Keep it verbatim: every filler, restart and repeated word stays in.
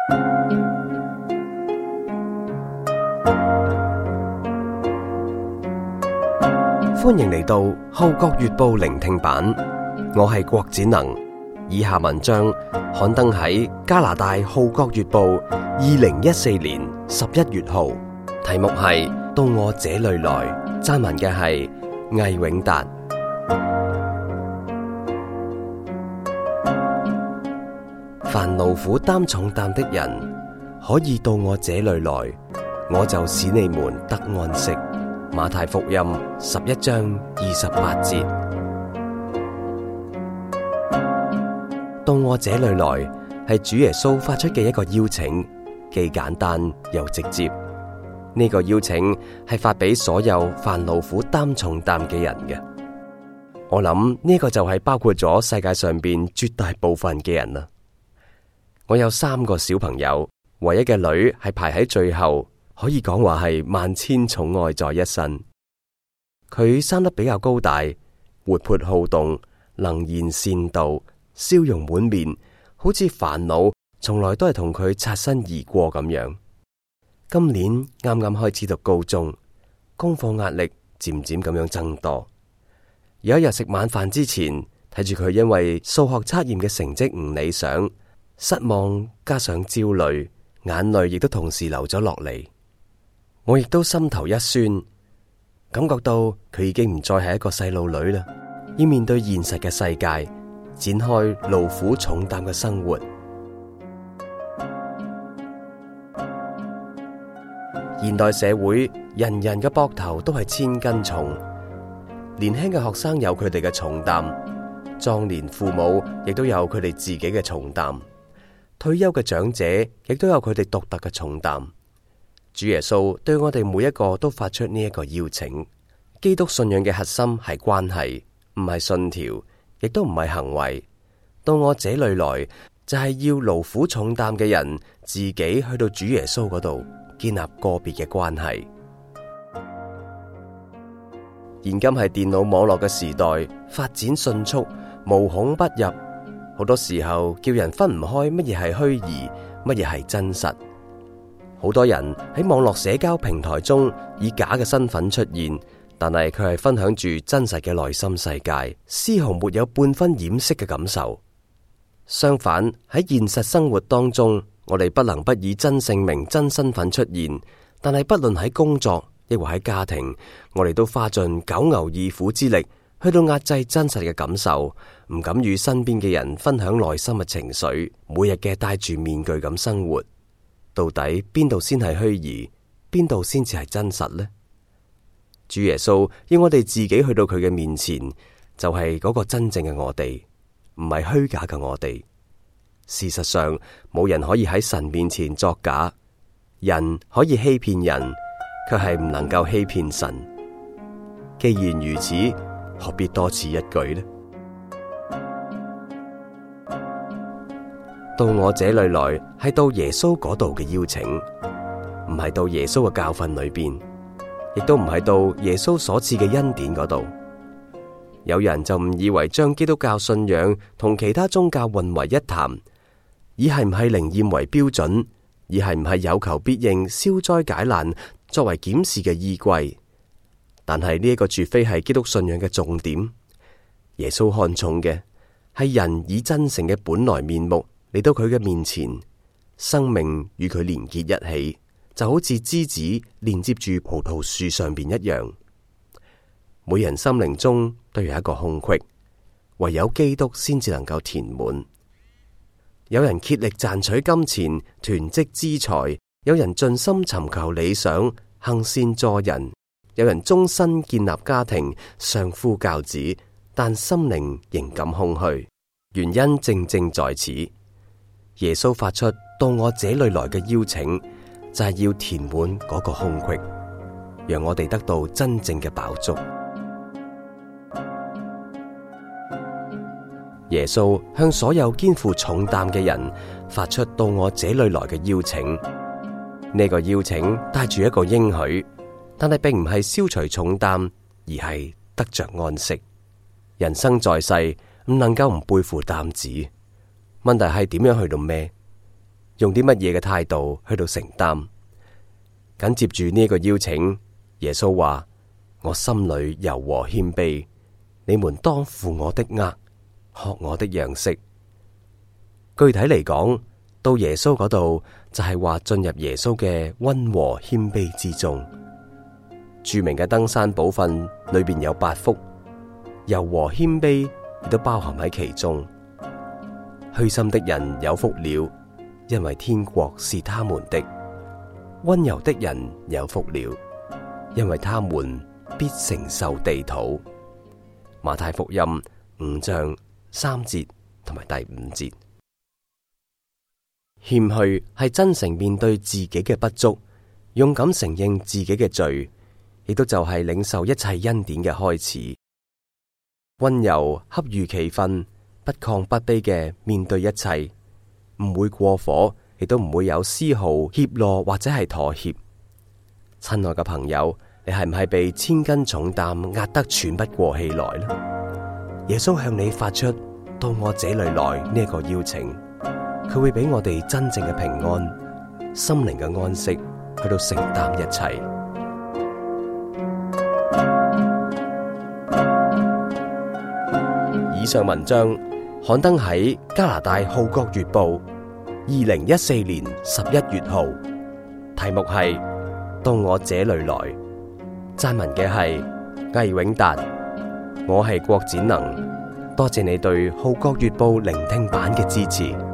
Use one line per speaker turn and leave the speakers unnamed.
歡迎嚟到《號角月報》聆聽版，我係郭展能。以下文章刊登喺加拿大《號角月報》二零一四年十一月號，題目係《到我這裏來》，撰文嘅係魏永達。凡勞苦擔重擔的人，可以到我這裏來，我就使你們得安息。馬太福音十一章二十八節。到我這裏來，係主耶穌發出嘅一個邀請，既簡單又直接。呢個邀請係發俾所有凡勞苦擔重擔嘅人嘅。我諗呢個就係包括咗世界上邊絕大部分嘅人啦。我有三個小朋友，唯一嘅女係排喺最後。可以講話係萬千寵愛在一身。佢生得比較高大，活潑好動，能言善道，笑容滿面，好似煩惱從來都係同佢擦身而過咁樣。今年啱啱開始讀高中，功課壓力漸漸咁樣增多。有一日食晚飯之前，睇住佢因為數學測驗嘅成績唔理想，失望加上焦慮，眼淚亦都同時流咗落嚟。我亦都心頭一酸，感覺到佢已經唔再係一個細路女啦，要面對現實嘅世界，展開勞苦重擔嘅生活。現代社會，人人嘅膊頭都係千斤重，年輕嘅學生有佢哋嘅重擔，壯年父母亦都有佢哋自己嘅重擔，退休嘅長者亦都有佢哋獨特嘅重擔。主耶穌對我哋每一個都發出呢一個邀請。基督信仰嘅核心係關係，唔係信條，亦都唔係行為。到我這裏來，就係要勞苦重擔嘅人自己去到主耶穌嗰度建立個別嘅關係。現今係電腦網絡嘅時代，發展迅速，無孔不入，好多時候叫人分唔開乜嘢係虛擬，乜嘢係真實。好多人喺網絡社交平台中以假嘅身份出現，但係佢係分享住真實嘅內心世界，絲毫沒有半分掩飾嘅感受。相反，喺現實生活當中，我哋不能不以真姓名、真身份出現，但係不論喺工作亦或喺家庭，我哋都花盡九牛二虎之力去到壓制真實嘅感受，唔敢與身邊嘅人分享內心嘅情緒，每日嘅戴住面具咁生活。到底邊度先係虛擬，邊度先至係真實呢？主耶穌要我哋自己去到佢嘅面前，就係嗰個真正嘅我哋，唔係虛假嘅我哋。事實上，冇人可以喺神面前作假，人可以欺騙人，卻係唔能夠欺騙神。既然如此，何必多此一舉呢？到我這裏來，係到耶穌嗰度嘅邀請，唔係到耶穌嘅教訓裏邊，亦都唔係到耶穌所賜嘅恩典嗰度。有人就誤以為將基督教信仰同其他宗教混為一談，以係唔係靈驗為標準，以係唔係有求必應、消災解難作為檢視嘅依歸。但係呢一個絕非係基督信仰嘅重點。耶穌看重嘅係人以真誠嘅本來面目嚟到佢嘅面前，生命與佢連結一起，就好似枝子連接住葡萄樹上邊一樣。每人心靈中都有一個空隙，唯有基督先至能夠填滿。有人竭力賺取金錢，囤積資財；有人盡心尋求理想，行善助人；有人終身建立家庭，相夫教子，但心靈仍感空虛。原因正正在此。耶穌發出到我這裏來嘅邀請，就係要填滿嗰個空隙，讓我哋得到真正嘅飽足。耶穌向所有肩負重擔嘅人發出到我這裏來嘅邀請，呢個邀請帶住一個應許，但係並唔係消除重擔，而係得着安息。人生在世，唔能夠唔背負擔子。問題係點樣去到孭？ 用啲乜嘢嘅態度去到承擔。緊接住呢個邀請，耶穌話：我心裏柔和謙卑，你們當負我的軛，學我的樣式。具體嚟講，到耶穌嗰度就係話進入耶穌嘅溫和謙卑之中。著名嘅登山寶訓裏邊有八福，柔和謙卑亦都包含喺其中。虛心的人有福了，因為天國是他們的；溫柔的人有福了，因為他們必承受地土。馬太福音五章三節同埋第五節。謙虛係真誠面對自己嘅不足，勇敢承認自己嘅罪，亦都就係領受一切恩典嘅開始。溫柔恰如其分，不亢不卑嘅面對一切，唔會過火，亦都唔會有絲毫怯懦或者係妥協。親愛嘅朋友，你係唔係被千斤重擔壓得喘不過氣來呢？耶穌向你發出到我這裏來呢一個邀請，佢會俾我哋真正嘅平安、心靈嘅安息，去到承擔一切。以上文章刊登喺加拿大《號角月報》二零一四年十一月號，題目係到我這裏來。撰文嘅係魏永達，我係郭展能。多謝你對《號角月報》聆聽版嘅支持。